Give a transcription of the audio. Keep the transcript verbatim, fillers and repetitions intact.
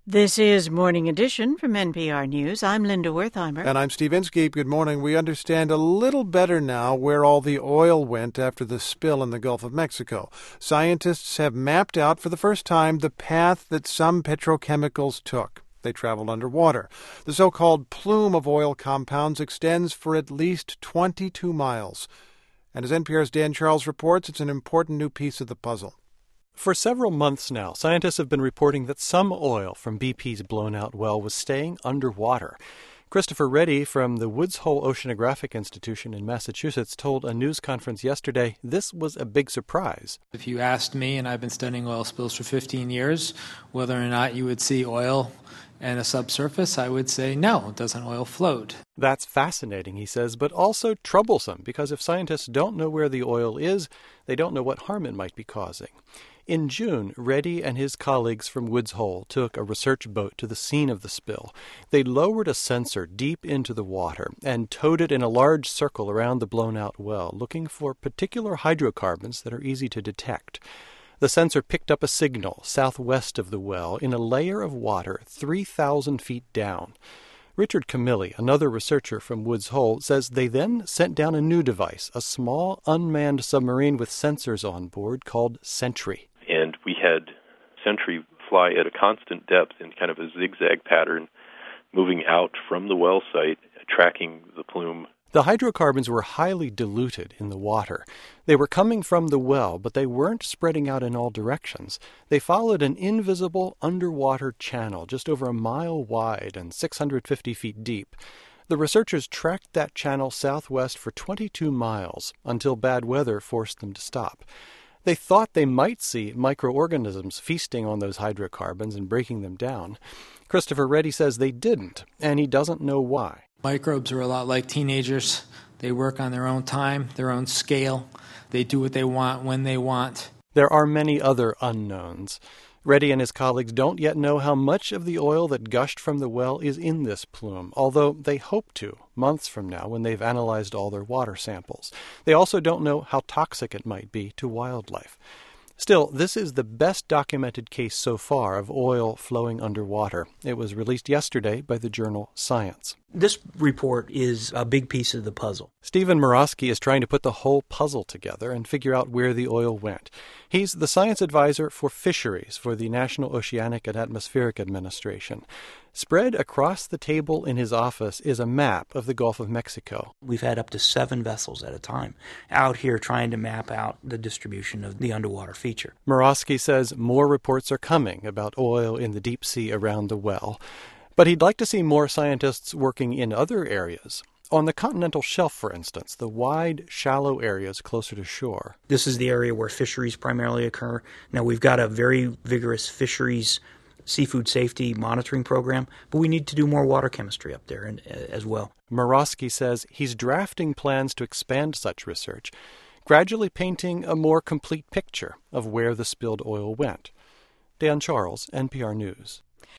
This is Morning Edition from N P R News. I'm Linda Wertheimer. And I'm Steve Inskeep. Good morning. We understand a little better now where all the oil went after the spill in the Gulf of Mexico. Scientists have mapped out for the first time the path that some petrochemicals took. They traveled underwater. The so-called plume of oil compounds extends for at least twenty-two miles. And as N P R's Dan Charles reports, it's an important new piece of the puzzle. For several months now, scientists have been reporting that some oil from B P's blown-out well was staying underwater. Christopher Reddy from the Woods Hole Oceanographic Institution in Massachusetts told a news conference yesterday this was a big surprise. If you asked me, and I've been studying oil spills for fifteen years, whether or not you would see oil and a subsurface, I would say no, doesn't oil float? That's fascinating, he says, but also troublesome, because if scientists don't know where the oil is, they don't know what harm it might be causing. In June, Reddy and his colleagues from Woods Hole took a research boat to the scene of the spill. They lowered a sensor deep into the water and towed it in a large circle around the blown-out well, looking for particular hydrocarbons that are easy to detect. The sensor picked up a signal southwest of the well in a layer of water three thousand feet down. Richard Camilli, another researcher from Woods Hole, says they then sent down a new device, a small unmanned submarine with sensors on board called Sentry. And we had Sentry fly at a constant depth in kind of a zigzag pattern, moving out from the well site, tracking the plume. The hydrocarbons were highly diluted in the water. They were coming from the well, but they weren't spreading out in all directions. They followed an invisible underwater channel just over a mile wide and six hundred fifty feet deep. The researchers tracked that channel southwest for twenty-two miles until bad weather forced them to stop. They thought they might see microorganisms feasting on those hydrocarbons and breaking them down. Christopher Reddy says they didn't, and he doesn't know why. Microbes are a lot like teenagers. They work on their own time, their own scale. They do what they want when they want. There are many other unknowns. Reddy and his colleagues don't yet know how much of the oil that gushed from the well is in this plume, although they hope to, months from now when they've analyzed all their water samples. They also don't know how toxic it might be to wildlife. Still, this is the best documented case so far of oil flowing underwater. It was released yesterday by the journal Science. This report is a big piece of the puzzle. Stephen Murawski is trying to put the whole puzzle together and figure out where the oil went. He's the science advisor for fisheries for the National Oceanic and Atmospheric Administration. Spread across the table in his office is a map of the Gulf of Mexico. We've had up to seven vessels at a time out here trying to map out the distribution of the underwater feature. Murawski says more reports are coming about oil in the deep sea around the well. But he'd like to see more scientists working in other areas. On the continental shelf, for instance, the wide, shallow areas closer to shore. This is the area where fisheries primarily occur. Now, we've got a very vigorous fisheries seafood safety monitoring program, but we need to do more water chemistry up there and, uh, as well. Murawski says he's drafting plans to expand such research, gradually painting a more complete picture of where the spilled oil went. Dan Charles, N P R News.